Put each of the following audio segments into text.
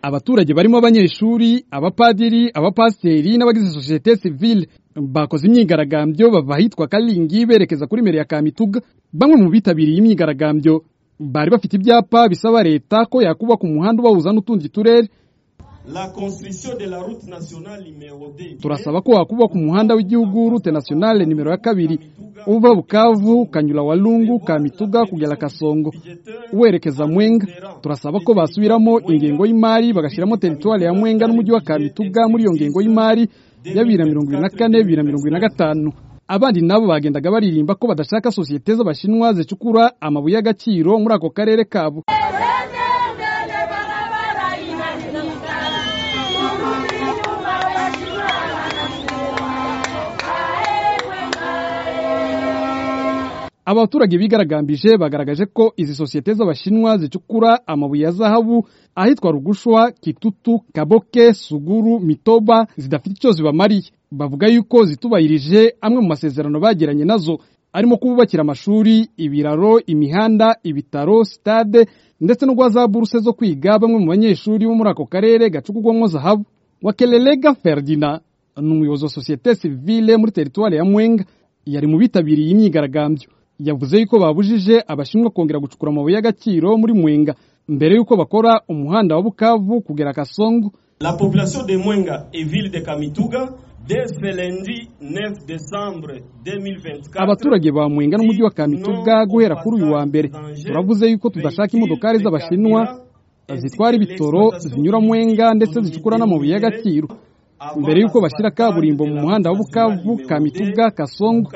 Abaturage barimo abanyeshuri, abapadiri, abapasiteri n'abagize societe civile bakoze imyigaragambyo bava ahitwa Kalingi berekeza kuri mere ya Kamituga. Bamwe mu bitabiriye imyigaragambyo bari bafite ibyapa bisaba leta ko yakubaka umuhanda ubahuza n'utundi turere. La construction de la route nationale numéro 2. Turasaba ko wakubaka umuhanda w'igihugu route nationale numero ya 2 uva Bukavu kanyura Walungu Kamituga kugera Kasongo werekeza Mwenga. Turasaba ko basubiramo ingengo y'imari bagashiramo territoire ya Mwenga n'umujyi wa Kamituga muri iyo ngengo y'imari ya 2024-2025. Abandi nabo bagendaga baririmba ko badashaka societe z'abashinwa zicukura amabuye y'agaciro muri ako karere kabo. Abaturage bigaragambije bagaragaje ko izi societe z'abashinwa zicukura amabuye ya zahabu ahitwa Rugushwa, Kitutu, Kaboke, Suguru, Mitoba zidafite icyo zibamariye. Bavuga yuko zitubahirije amwe mu masezerano bagiranye nazo arimo kububakira amashuri, ibiraro, imihanda, ibitaro, stade ndetse no gwaza buruse zo kwiga bamwe mu banyeshuri bo muri ako karere gacukugwamo zahabu. Wakelelega Ferdinand n'umuyobozi wa societe civile muri territoire ya Mwenga yari mu bitabiriye imyigaragambyo. Yavuze yuko babujije abashinwa kongera gucukura amabuye y'agaciro muri Mwenga mbere yuko bakora umuhanda wa Bukavu kugera Kasongo. La population de Mwenga et ville de Kamituga dès lundi 9 décembre 2024. Abaturage ba Mwenga n'umujyi wa Kamituga guhera kuri uyu wa mbere turavuze yuko tudashaka imodokari z'abashinwa zitwara ibitoro zinyura Mwenga ndetse zicukura n'amabuye y'agaciro mbere yuko bashira kaburimbo mu muhanda wa Bukavu Kamituga Kasongo.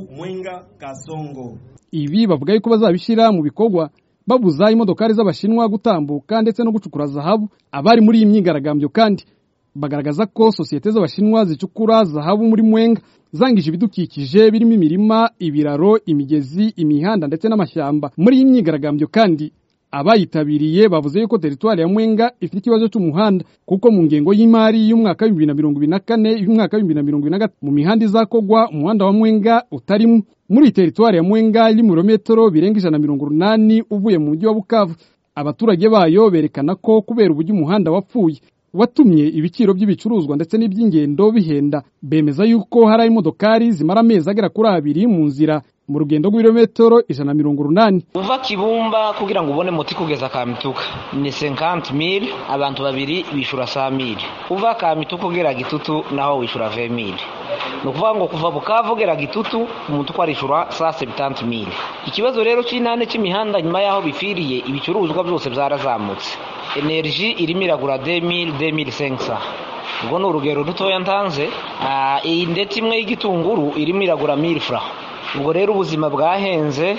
Ibi bavuga yuko bazabishira mu bikorwa babuza imodokari z'abashinwa gutambuka ndetse no gucukura zahabu. Abari muri iyi myigaragambyo kandi bagaragaza ko societe z'abashinwa zicukura zahabu muri Mwenga zangije ibidukikije birimo imirima, ibiraro, imigezi, imihanda ndetse n'amashyamba. Muri iyi myigaragambyo kandi abayitabiriye bavuze yuko territoire ya Mwenga ifite ikibazo cy'umuhanda kuko mu ngengo y'imari y'umwaka 2024 y'umwaka 2025 mu mihanda izakogwa umuhanda wa Mwenga utarimo. Muri territoire ya Mwenga iri mu kilometero birenga 180 uvuye mu mujyi wa Bukavu. Abaturage bayo berekana ko kubera uburyo umuhanda wapfuye watumye ibiciro by'ibicuruzwa ndetse n'iby'ingendo bihenda. Bemeza yuko hari imodokari zimara amezi agera kuri 2 mu nzira mu rugendo rw'ibirometero 180. Uva Kibumba kugira ngo ubone moti kugeza Kamituga ni 50,000, abantu babiri bishura 100,000. Uva Kamituga kugera Gitutu naho wishura 20,000. Nukuvuga ngo kuva Bukavu kugera Gitutu umuntu kwarishura 70,000. Ikibazo rero cy'inane cy'imihanda nyuma yaho bifiriye ibicuruzwa byose byarazamutse. Energy irimo iragura 2000-2500. Ubwo ni urugero rutoya ntanze. Iyi ndetse imwe y'igitunguru irimo iragura 1000 francs. Ubwo rero ubuzima bwahenze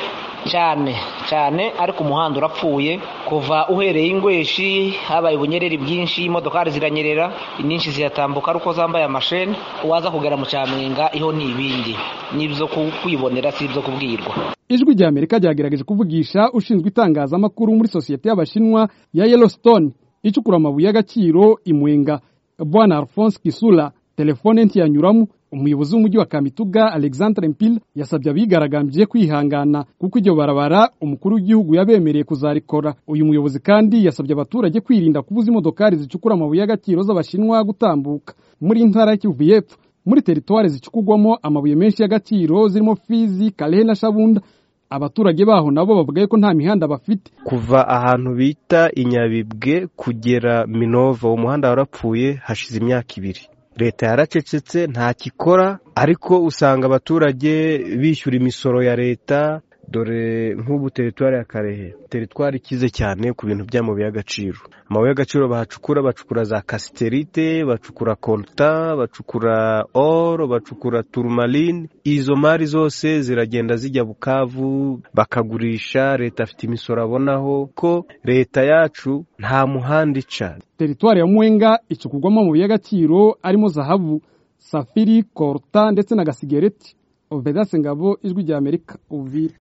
cyane ariko umuhanda urapfuye kuva uhereye Ingweshi habaye ubunyereri bwinshi, imodokari ziranyerera, inyinshi ziyatambuka uko zambaye amasheni, waza kugera mu Cyamwenga iho n'ibindi nibyo kwibonera si byo kubwirwa. Ijwi rya Amerika ryagerageje kuvugisha ushinzwe itangazamakuru muri societe y'abashinwa ya Yellowstone icukura amabuye y'agaciro i Mwenga, Bwana Alphonse Kisula. Telefone ntiyanyuramo. Umuyobozi w'umujyi wa Kamituga Alexandre Mpila yasabye abigaragambye kwihangana kuko iryo barabara umukuru w'igihugu yabemereye kuzarikora. Uyu muyobozi kandi yasabye abaturage kwirinda kubuza imodokari zicukura amabuye y'agaciro z'abashinwa gutambuka muri intara ya Kivu y'Epfo. Muri territoire zicukugwamo amabuye menshi y'agaciro zirimo Fizi, Kalehe na Shabunda. Abaturage baho nabo bavuga ko nta mihanda bafite. Kuva ahantu bita Inyabibwe kugera Minova umuhanda warapfuye hashize imyaka 2. Leta yaracecetse nta kikora, ariko usanga abaturage bishyura imisoro ya leta. Dore nk'ubu territoire ya Karehe, territoire ikize cyane ku bintu by'amabuye y'agaciro. Amabuye y'agaciro bacukura za casterite, bacukura coltan, bacukura or, bacukura tourmaline. Izo mari zose ziragenda zijya Bukavu bakagurisha. Leta afite imisoro abonaho ko leta yacu nta muhanda ica. Territoire ya Mwenga icukugwamo amabuye y'agaciro arimo zahabu, safiri, coltan ndetse na gasigereti. Obedase Ngabo, Ijwi rya Amerika, Uvira.